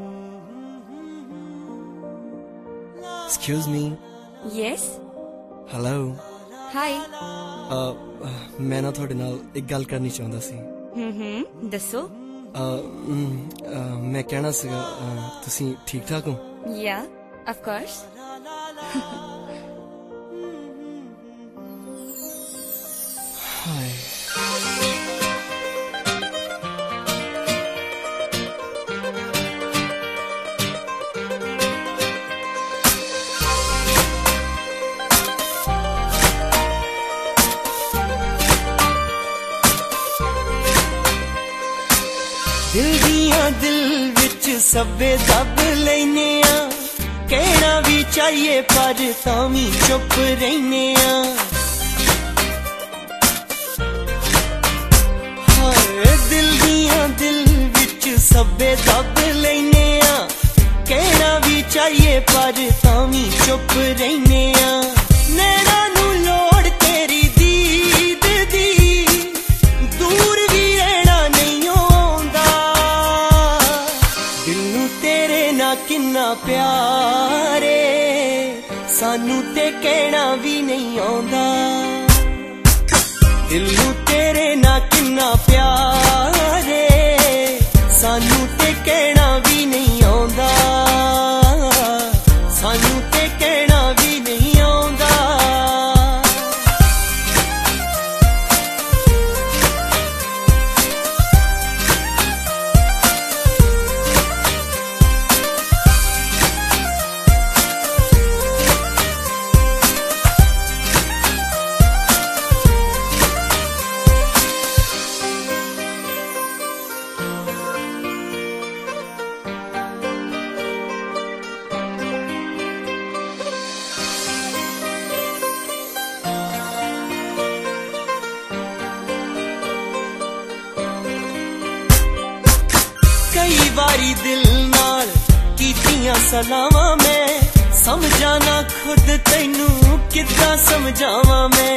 Excuse me. Yes. Hello. Hi. मैं ना थोड़े नाल एक गल करनी चाहता सी। दसो। मैं कहना सीगा तुसी ठीक ठाक हो? Yeah, of course. हाय। दिल दियां दिल विच सब्बे दब लैने आ, कहना भी चाहिए पर तावी चुप रहने आ। हाय दिल दियां दिल विच सब्बे दब लैने आ, कहना भी चाहिए पर तावी चुप रहने आ। नैना नू लोड़ तेरी दीद दी, दूर भी रहना नहीं आउंदा। दिल नू तेरे ना किन्ना प्यारे, सानू ते कहना भी नहीं आउंदा। दिल नू तेरे ना किन्ना प्यारे, सानू ते कहना भी नहीं आउंदा। सानू ते कहना भी नहीं आउंदा। कई बारी दिल नाल कीतियां सलावां मैं, समझा ना खुद तैनू किद्दां समझावां मैं।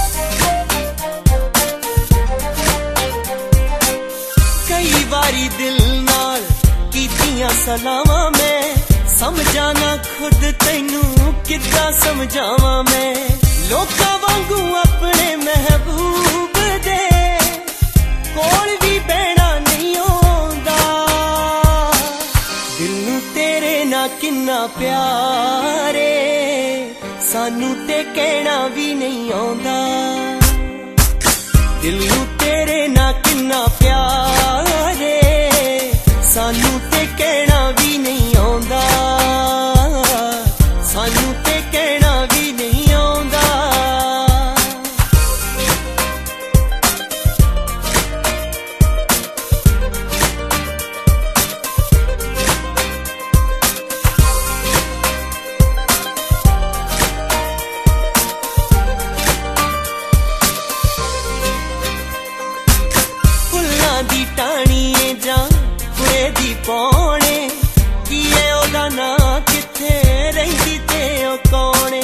कई बारी दिल नाल कीतियां सलावां मैं, समझा ना खुद तैनू किद्दां समझावां मैं। लोकां वांगू अपने महबूब दे कोल भी बहना नहीं आउंदा। दिल नू तेरे ना किन्ना प्यारे, सानू ते कहना भी नहीं आउंदा। दिल नू तेरे ना किन्ना प्यारे, सानू ते कहना भी नहीं आउंदा। सानू ते कहना भी नहीं आउंदा। फुल्लां दी टाणीए जां कुड़े दी पौने, की है ओदा नां किथे रहिंदी ते ओ कौने।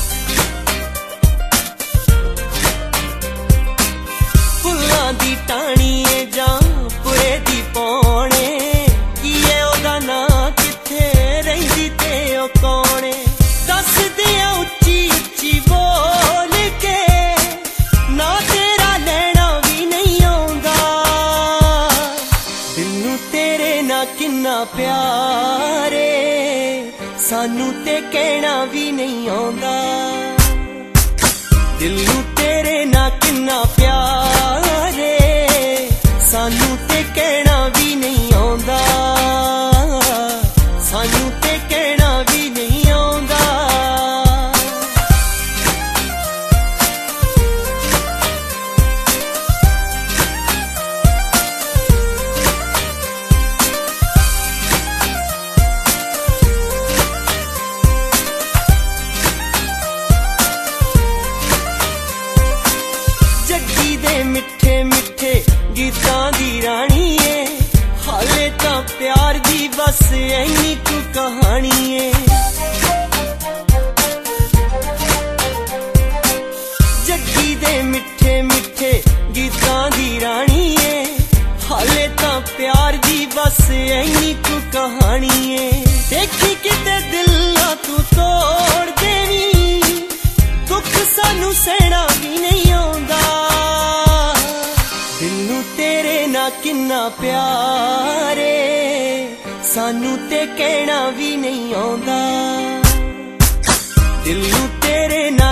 फुल्लां दी टाणीए जां कुड़े दी पौने, की है ओदा नां किथे रहिंदी ते ओ कौने। दस दियां उच्ची उच्ची बोल के ना तेरा लैना भी नहीं आउंदा। दिल नू तेरे ना किन्ना प्यारे, सानू ते कहना भी नहीं आउंदा। दिल नू तेरे ना किन्ना प्यारे, सानू ते कहना भी नहीं आउंदा। सानू ते कहना भी नहीं आउंदा। जग्गी दे मिठे मिठे गीतां दी रानी है, हाले तां प्यार दी बस ऐनी कु कहानी है। जग्गी दे मिठे मिठे गीतां दी रानी है, हाले तां प्यार दी बस बस ऐनी तू कहानी है, देखी किते दिल ना तू तोड़ देवी, दुख सानू सहना भी नहीं आउंदा, दिल नू तेरे ना किन्ना प्यारे, सानू ते कहना भी नहीं आउंदा, दिल नू तेरे ना